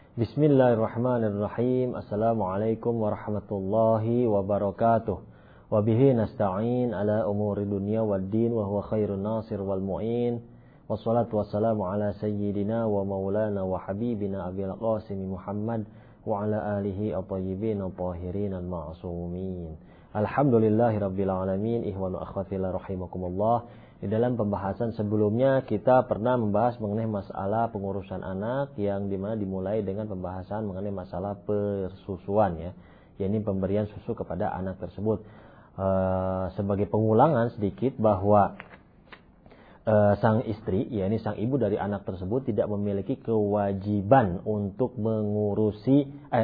Bismillahirrahmanirrahim. Assalamualaikum warahmatullahi wabarakatuh. Wabihi nasta'in ala umuri dunya waddin wa huwa khairun nasir wal mu'in. Wassalatu wassalamu ala sayyidina wa maulana wa habibina Abil Qasim Muhammad wa ala alihi at-tayyibin at-tahirin al-ma'sumin. Alhamdulillahi rabbil alamin. Ihwanu akhwati la rahimakumullah. Di dalam pembahasan sebelumnya kita pernah membahas mengenai masalah pengurusan anak yang dimana dimulai dengan pembahasan mengenai masalah persusuan ya, yakni pemberian susu kepada anak tersebut. Sebagai pengulangan sedikit bahwa sang istri, yakni sang ibu dari anak tersebut tidak memiliki kewajiban untuk mengurusi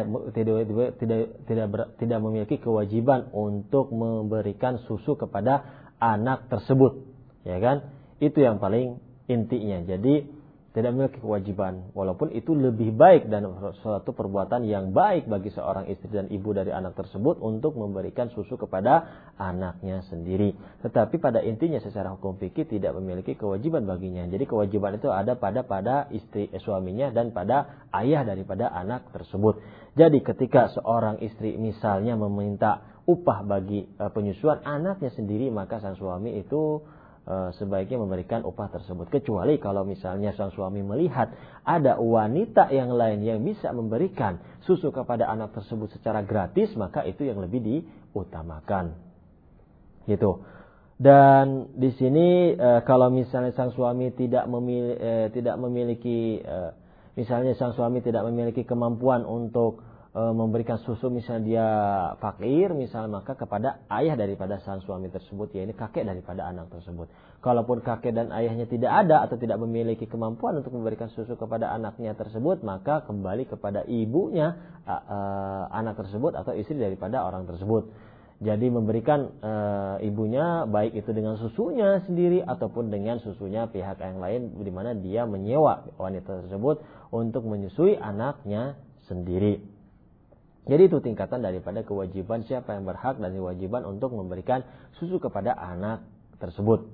tidak memiliki kewajiban untuk memberikan susu kepada anak tersebut. Ya kan? Itu yang paling intinya. Jadi tidak memiliki kewajiban, walaupun itu lebih baik dan suatu perbuatan yang baik bagi seorang istri dan ibu dari anak tersebut untuk memberikan susu kepada anaknya sendiri. Tetapi pada intinya secara hukum fikih tidak memiliki kewajiban baginya. Jadi kewajiban itu ada pada istri suaminya dan pada ayah daripada anak tersebut. Jadi ketika seorang istri misalnya meminta upah bagi penyusuan anaknya sendiri, maka sang suami itu sebaiknya memberikan upah tersebut. Kecuali kalau misalnya sang suami melihat ada wanita yang lain yang bisa memberikan susu kepada anak tersebut secara gratis, maka itu yang lebih diutamakan. Gitu. Dan di sini kalau misalnya sang suami tidak memiliki misalnya sang suami tidak memiliki kemampuan untuk memberikan susu, misalnya dia fakir misalnya, maka kepada ayah daripada sang suami tersebut, yaitu kakek daripada anak tersebut. Kalaupun kakek dan ayahnya tidak ada atau tidak memiliki kemampuan untuk memberikan susu kepada anaknya tersebut, maka kembali kepada ibunya anak tersebut atau istri daripada orang tersebut. Jadi memberikan ibunya baik itu dengan susunya sendiri ataupun dengan susunya pihak yang lain, di mana dia menyewa wanita tersebut untuk menyusui anaknya sendiri. Jadi itu tingkatan daripada kewajiban siapa yang berhak dan kewajiban untuk memberikan susu kepada anak tersebut.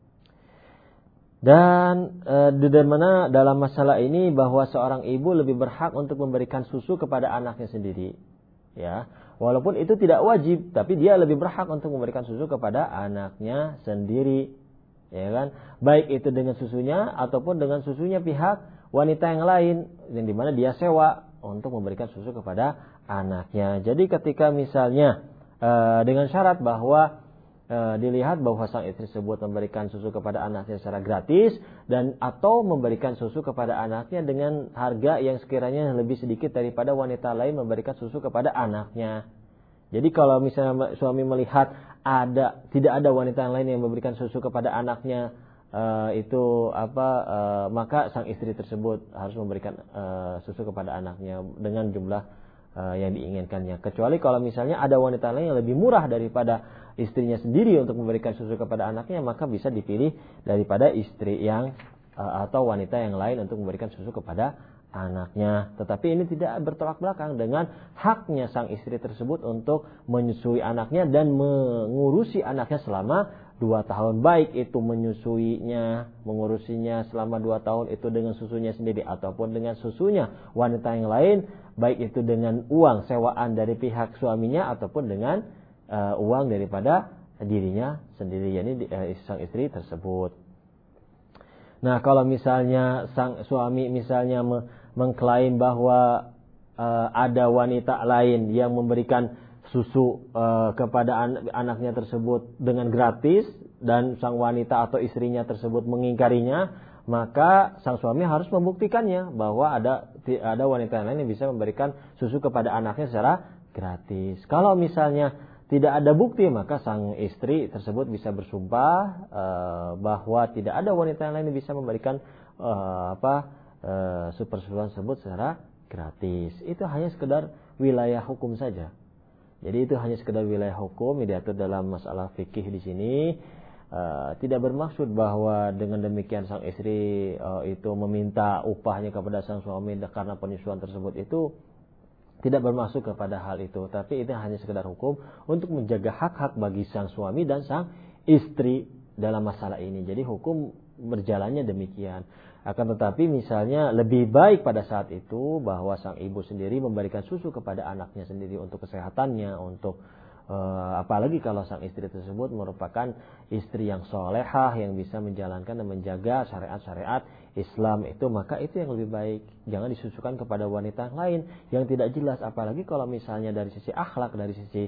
Dan di mana dalam masalah ini bahwa seorang ibu lebih berhak untuk memberikan susu kepada anaknya sendiri. Ya, walaupun itu tidak wajib, tapi dia lebih berhak untuk memberikan susu kepada anaknya sendiri. Ya kan? Baik itu dengan susunya ataupun dengan susunya pihak wanita yang lain yang di mana dia sewa untuk memberikan susu kepada anaknya. Jadi ketika misalnya dengan syarat bahwa dilihat bahwa sang istri tersebut memberikan susu kepada anaknya secara gratis dan atau memberikan susu kepada anaknya dengan harga yang sekiranya lebih sedikit daripada wanita lain memberikan susu kepada anaknya. Jadi kalau misalnya suami melihat tidak ada wanita lain yang memberikan susu kepada anaknya maka sang istri tersebut harus memberikan susu kepada anaknya dengan jumlah yang diinginkannya. Kecuali kalau misalnya ada wanita lain yang lebih murah daripada istrinya sendiri untuk memberikan susu kepada anaknya, maka bisa dipilih daripada istri yang atau wanita yang lain untuk memberikan susu kepada anaknya. Tetapi ini tidak bertolak belakang dengan haknya sang istri tersebut untuk menyusui anaknya dan mengurusi anaknya selama 2 tahun. Baik itu mengurusinya selama 2 tahun itu dengan susunya sendiri ataupun dengan susunya wanita yang lain, baik itu dengan uang sewaan dari pihak suaminya ataupun dengan uang daripada dirinya sendiri, yakni sang istri tersebut. Nah, kalau misalnya sang suami misalnya mengklaim bahwa ada wanita lain yang memberikan susu kepada anaknya tersebut dengan gratis dan sang wanita atau istrinya tersebut mengingkarinya, maka sang suami harus membuktikannya bahwa ada wanita lain yang bisa memberikan susu kepada anaknya secara gratis. Kalau misalnya tidak ada bukti, maka sang istri tersebut bisa bersumpah bahwa tidak ada wanita lain yang bisa memberikan persusuan tersebut secara gratis. Itu hanya sekedar wilayah hukum saja. Jadi itu hanya sekedar wilayah hukum yang diatur dalam masalah fikih di sini. Tidak bermaksud bahwa dengan demikian sang istri itu meminta upahnya kepada sang suami karena penyusuan tersebut, itu tidak bermaksud kepada hal itu. Tapi itu hanya sekedar hukum untuk menjaga hak-hak bagi sang suami dan sang istri dalam masalah ini. Jadi hukum berjalannya demikian. Akan tetapi misalnya lebih baik pada saat itu bahwa sang ibu sendiri memberikan susu kepada anaknya sendiri untuk kesehatannya, untuk apalagi kalau sang istri tersebut merupakan istri yang solehah, yang bisa menjalankan dan menjaga syariat-syariat Islam itu, maka itu yang lebih baik. Jangan disusukan kepada wanita lain yang tidak jelas, apalagi kalau misalnya dari sisi akhlak, dari sisi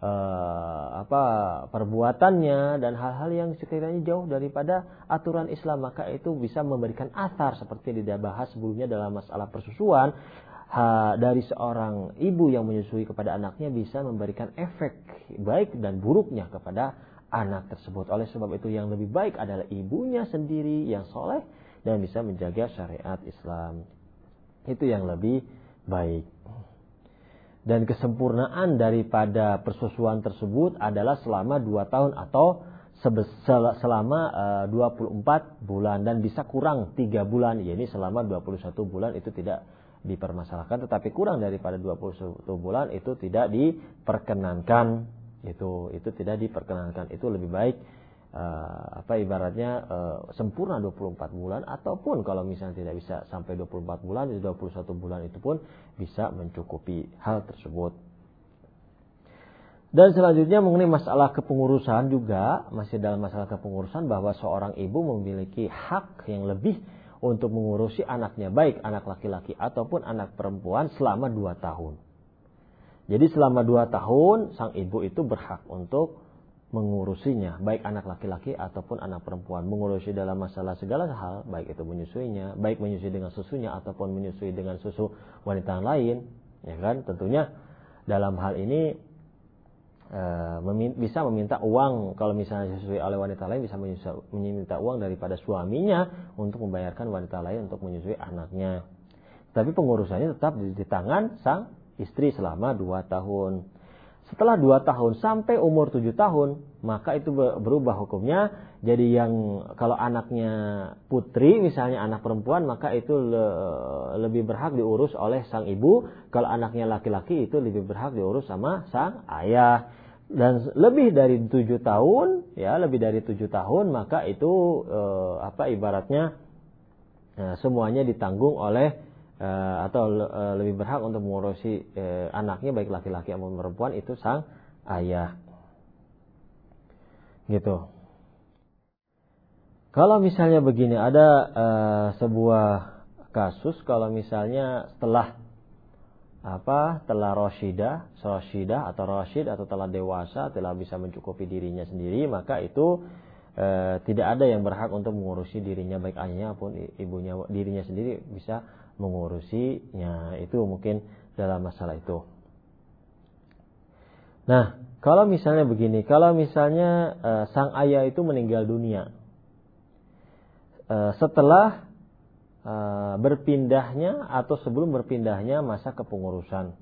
perbuatannya dan hal-hal yang sekiranya jauh daripada aturan Islam, maka itu bisa memberikan athar seperti dibahas sebelumnya dalam masalah persusuan. Dari seorang ibu yang menyusui kepada anaknya bisa memberikan efek baik dan buruknya kepada anak tersebut. Oleh sebab itu yang lebih baik adalah ibunya sendiri yang soleh dan bisa menjaga syariat Islam. Itu yang lebih baik. Dan kesempurnaan daripada persusuan tersebut adalah selama 2 tahun atau selama 24 bulan dan bisa kurang 3 bulan. Ini selama 21 bulan itu tidak dipermasalahkan, tetapi kurang daripada 21 bulan itu tidak diperkenankan. Itu tidak diperkenankan. Itu lebih baik ibaratnya sempurna 24 bulan, ataupun kalau misalnya tidak bisa sampai 24 bulan, 21 bulan itu pun bisa mencukupi hal tersebut. Dan selanjutnya mengenai masalah kepengurusan juga, masih dalam masalah kepengurusan, bahwa seorang ibu memiliki hak yang lebih untuk mengurusi anaknya, baik anak laki-laki ataupun anak perempuan selama 2 tahun. Jadi selama 2 tahun sang ibu itu berhak untuk mengurusinya, baik anak laki-laki ataupun anak perempuan, mengurusi dalam masalah segala hal, baik itu menyusuinya, baik menyusui dengan susunya ataupun menyusui dengan susu wanita lain, ya kan? Tentunya dalam hal ini bisa meminta uang, kalau misalnya disusui oleh wanita lain bisa meminta uang daripada suaminya untuk membayarkan wanita lain untuk menyusui anaknya. Tapi pengurusannya tetap di tangan sang istri selama 2 tahun. Setelah 2 tahun sampai umur 7 tahun, maka itu berubah hukumnya. Jadi yang kalau anaknya putri, misalnya anak perempuan, maka itu lebih berhak diurus oleh sang ibu. Kalau anaknya laki-laki itu lebih berhak diurus sama sang ayah. Dan lebih dari 7 tahun, ya lebih dari 7 tahun, maka itu ibaratnya semuanya ditanggung oleh atau lebih berhak untuk mengurusi anaknya, baik laki-laki maupun perempuan, itu sang ayah. Gitu. Kalau misalnya begini, ada sebuah kasus, kalau misalnya telah Rasyidah atau Rasyid atau telah dewasa, telah bisa mencukupi dirinya sendiri, maka itu tidak ada yang berhak untuk mengurusi dirinya, baik ayahnya maupun ibunya, dirinya sendiri bisa mengurusinya. Itu mungkin dalam masalah itu. Nah, kalau misalnya begini, kalau misalnya sang ayah itu meninggal dunia setelah berpindahnya atau sebelum berpindahnya masa kepengurusan.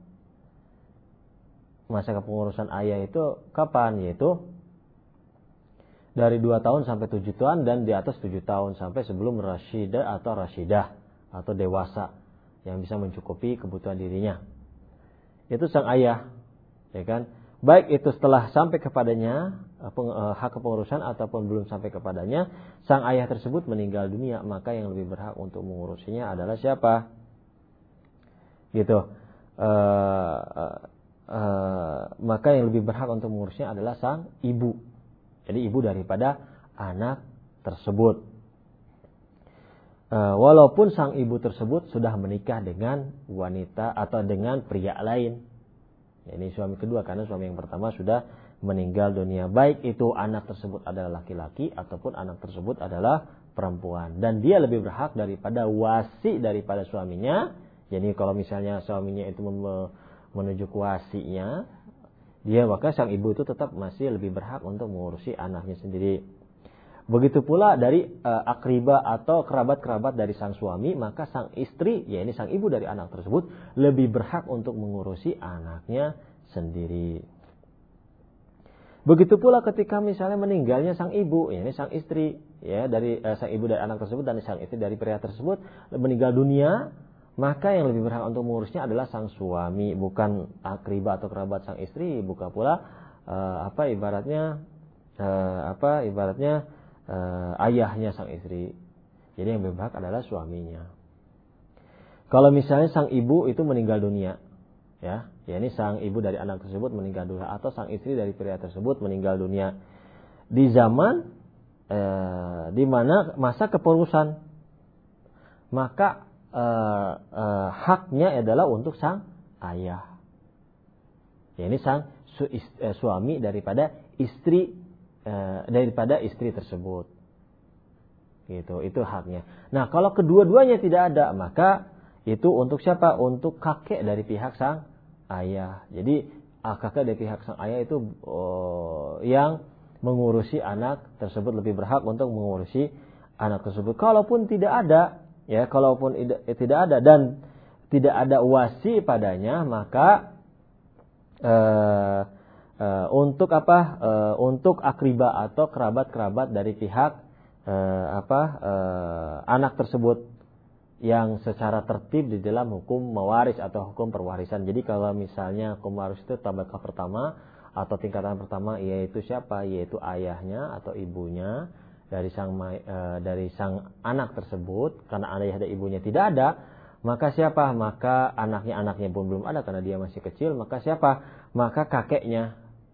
Masa kepengurusan ayah itu kapan? Yaitu dari 2 tahun sampai 7 tahun dan di atas 7 tahun sampai sebelum Rasyidah atau dewasa yang bisa mencukupi kebutuhan dirinya. Itu sang ayah, ya kan? Baik itu setelah sampai kepadanya hak kepengurusan ataupun belum sampai kepadanya, sang ayah tersebut meninggal dunia, maka yang lebih berhak untuk mengurusinya adalah siapa? Gitu. Maka yang lebih berhak untuk mengurusnya adalah sang ibu. Jadi ibu daripada anak tersebut. Walaupun sang ibu tersebut sudah menikah dengan wanita atau dengan pria lain. Ini suami kedua, karena suami yang pertama sudah meninggal dunia. Baik itu anak tersebut adalah laki-laki ataupun anak tersebut adalah perempuan. Dan dia lebih berhak daripada wasi daripada suaminya. Jadi kalau misalnya suaminya itu menunjuk wasinya, maka sang ibu itu tetap masih lebih berhak untuk mengurusi anaknya sendiri. Begitu pula dari akribah atau kerabat-kerabat dari sang suami, maka sang istri, yakni sang ibu dari anak tersebut, lebih berhak untuk mengurusi anaknya sendiri. Begitu pula ketika misalnya meninggalnya sang ibu, yakni sang istri, ya dari sang ibu dari anak tersebut dan sang istri dari pria tersebut meninggal dunia, maka yang lebih berhak untuk mengurusnya adalah sang suami, bukan akribah atau kerabat sang istri, bukan pula ibaratnya ayahnya sang istri. Jadi yang berhak adalah suaminya. Kalau misalnya sang ibu itu meninggal dunia, ya ini sang ibu dari anak tersebut meninggal dunia, atau sang istri dari pria tersebut meninggal dunia di zaman di mana masa kepengurusan, maka haknya adalah untuk sang ayah. Ya, ini sang suami daripada istri tersebut. Gitu, itu haknya. Nah, kalau kedua-duanya tidak ada, maka itu untuk siapa? Untuk kakek dari pihak sang ayah. Jadi kakek dari pihak sang ayah itu yang mengurusi anak tersebut, lebih berhak untuk mengurusi anak tersebut. Kalaupun tidak ada, ya, kalaupun tidak ada dan tidak ada wasi padanya, maka untuk untuk akriba atau kerabat-kerabat dari pihak anak tersebut yang secara tertib di dalam hukum mewaris atau hukum perwarisan. Jadi kalau misalnya hukum waris itu tabaqah pertama atau tingkatan pertama, yaitu siapa? Yaitu ayahnya atau ibunya dari sang anak tersebut. Karena ayah dan ibunya tidak ada, maka siapa? Maka anaknya pun belum ada karena dia masih kecil. Maka siapa? Maka kakeknya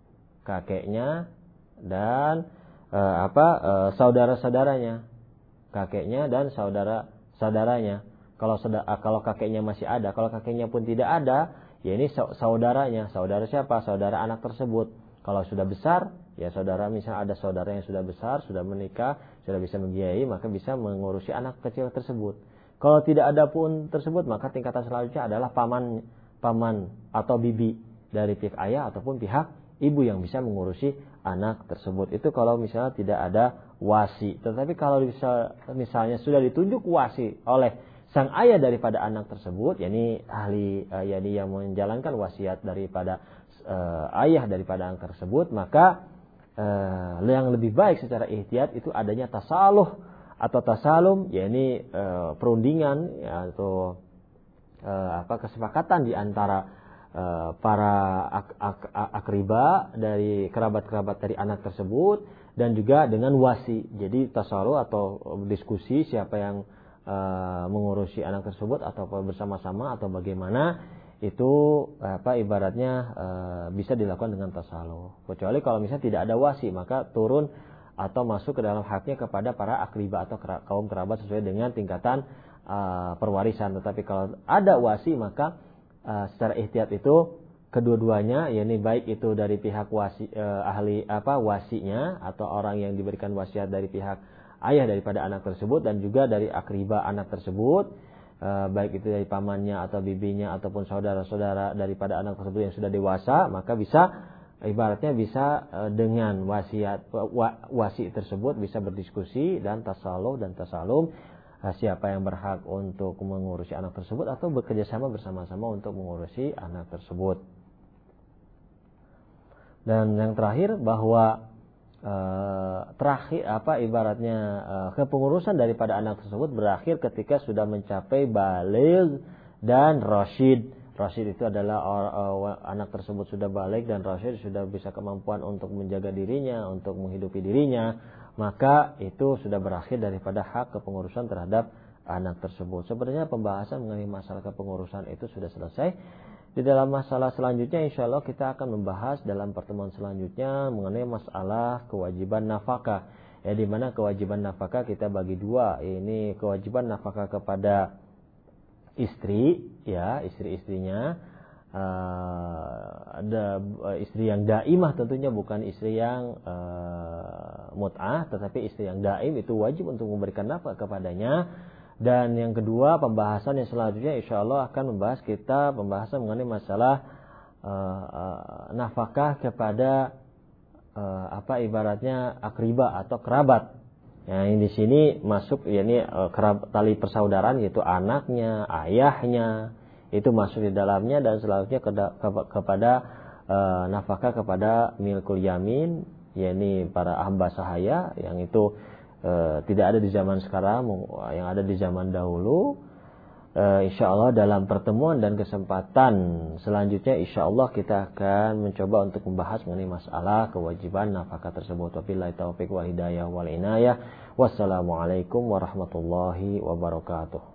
dan saudara-saudaranya, kakeknya dan saudara-saudaranya. Kalau kakeknya masih ada, kalau kakeknya pun tidak ada, ya ini saudaranya. Saudara siapa? Saudara anak tersebut. Kalau sudah besar, ya saudara, misalnya ada saudara yang sudah besar, sudah menikah, sudah bisa membiayai, maka bisa mengurusi anak kecil tersebut. Kalau tidak ada pun tersebut, maka tingkatan selanjutnya adalah paman atau bibi dari pihak ayah ataupun pihak ibu yang bisa mengurusi anak tersebut. Itu kalau misalnya tidak ada wasi. Tetapi kalau misalnya sudah ditunjuk wasi oleh sang ayah daripada anak tersebut, yakni ahli, yakni yang menjalankan wasiat daripada ayah daripada anak tersebut, maka yang lebih baik secara ihtiyat itu adanya tasaluh atau tasalum, yakni perundingan atau kesepakatan di antara para akriba dari kerabat-kerabat dari anak tersebut dan juga dengan wasi. Jadi tasaluh atau diskusi siapa yang mengurusi anak tersebut atau bersama-sama atau bagaimana, itu ibaratnya bisa dilakukan dengan tasaluh. Kecuali kalau misalnya tidak ada wasi, maka turun atau masuk ke dalam haknya kepada para akriba atau kaum kerabat sesuai dengan tingkatan perwarisan. Tetapi kalau ada wasi, maka secara ihtiyat itu kedua-duanya, yakni baik itu dari pihak wasinya atau orang yang diberikan wasiat dari pihak ayah daripada anak tersebut dan juga dari akriba anak tersebut, baik itu dari pamannya atau bibinya ataupun saudara-saudara daripada anak tersebut yang sudah dewasa, maka bisa ibaratnya bisa dengan wasi tersebut bisa berdiskusi dan tasaluh dan tasalum siapa yang berhak untuk mengurusi anak tersebut atau bekerjasama bersama-sama untuk mengurusi anak tersebut. Dan yang terakhir bahwa ibaratnya kepengurusan daripada anak tersebut berakhir ketika sudah mencapai baligh dan rasyid. Rasyid itu adalah anak tersebut sudah baligh dan rasyid sudah bisa kemampuan untuk menjaga dirinya, untuk menghidupi dirinya. Maka itu sudah berakhir daripada hak kepengurusan terhadap anak tersebut. Sebenarnya pembahasan mengenai masalah kepengurusan itu sudah selesai. Di dalam masalah selanjutnya insya Allah kita akan membahas dalam pertemuan selanjutnya mengenai masalah kewajiban nafkah. Ya, di mana kewajiban nafkah kita bagi dua. Ini kewajiban nafkah kepada istri, ya istri-istrinya. Ada istri yang daimah tentunya, bukan istri yang mut'ah, tetapi istri yang daim itu wajib untuk memberikan nafkah kepadanya. Dan yang kedua, pembahasan yang selanjutnya insyaallah akan membahas pembahasan mengenai masalah nafkah kepada ibaratnya akriba atau kerabat. Yang di sini masuk yakni tali persaudaraan, yaitu anaknya, ayahnya, itu masuk di dalamnya. Dan selanjutnya kepada nafkah kepada milkul yamin, yakni para hamba sahaya, yang itu tidak ada di zaman sekarang, yang ada di zaman dahulu. Insya Allah dalam pertemuan dan kesempatan selanjutnya insya Allah kita akan mencoba untuk membahas mengenai masalah kewajiban nafkah tersebut. Wabillahi taufiq wal hidayah wal inayah. Wassalamualaikum warahmatullahi wabarakatuh.